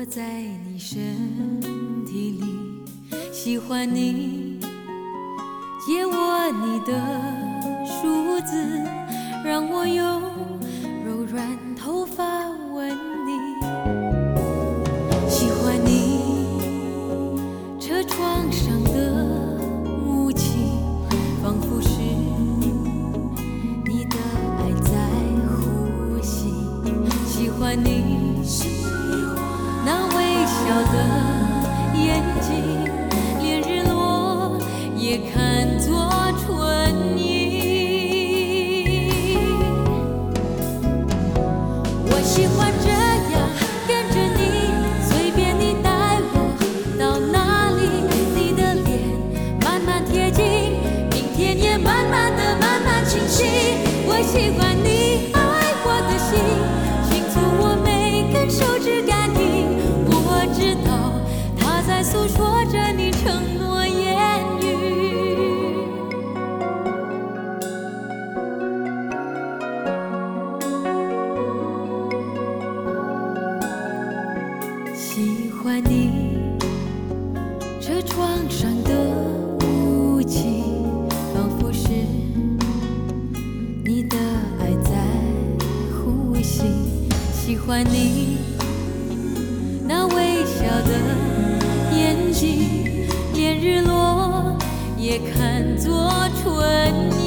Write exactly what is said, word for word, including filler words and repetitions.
在你身体里，喜欢你借我你的梳子，让我用柔软头发吻你。喜欢你车窗上的雾气，仿佛是你的爱在呼吸。喜欢你那微笑的眼睛，连日落也看作春意。我喜欢这样跟着你，随便你带我到哪里，你的脸慢慢贴近，明天也慢慢的慢慢清晰。我喜欢你爱我的心，倾诉我每根手指感应，我知道它在诉说着你承诺言语。喜欢你车窗上的雾气，仿佛是你的爱在呼吸。喜欢你那微笑的眼睛，连日落也看作春